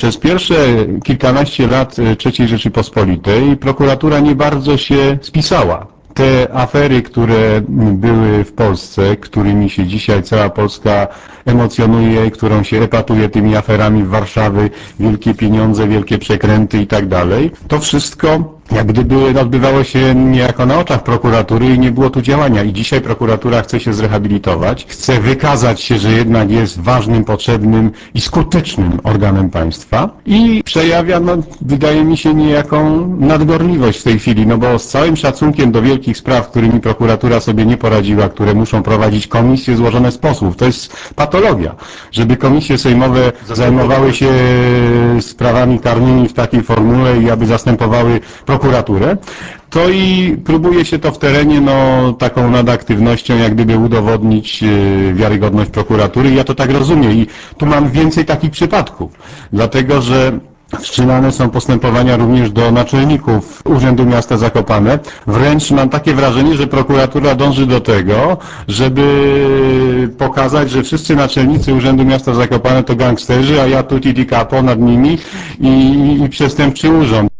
Przez pierwsze kilkanaście lat III Rzeczypospolitej prokuratura nie bardzo się spisała. Te afery, które były w Polsce, którymi się dzisiaj cała Polska emocjonuje, którą się epatuje tymi aferami w Warszawie, wielkie pieniądze, wielkie przekręty i tak dalej, to wszystko jak gdyby odbywało się niejako na oczach prokuratury i nie było tu działania. I dzisiaj prokuratura chce się zrehabilitować, chce wykazać się, że jednak jest ważnym, potrzebnym i skutecznym organem państwa i przejawia, no, wydaje mi się, niejaką nadgorliwość w tej chwili, no bo z całym szacunkiem do wielkich spraw, którymi prokuratura sobie nie poradziła, które muszą prowadzić komisje złożone z posłów, to jest patologia, żeby komisje sejmowe zajmowały się sprawami karnymi w takiej formule i aby zastępowały prokuraturę, to i próbuje się to w terenie taką nadaktywnością jak gdyby udowodnić wiarygodność prokuratury. Ja to tak rozumiem i tu mam więcej takich przypadków, dlatego że wszczynane są postępowania również do naczelników Urzędu Miasta Zakopane. Wręcz mam takie wrażenie, że prokuratura dąży do tego, żeby pokazać, że wszyscy naczelnicy Urzędu Miasta Zakopane to gangsterzy, a ja tutti di capo nad nimi i przestępczy urząd.